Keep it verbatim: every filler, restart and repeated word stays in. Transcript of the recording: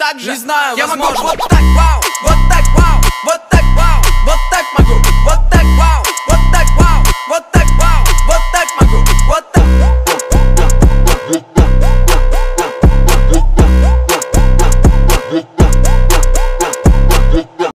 так же. Не знаю, я возможно. могу вот так, вау.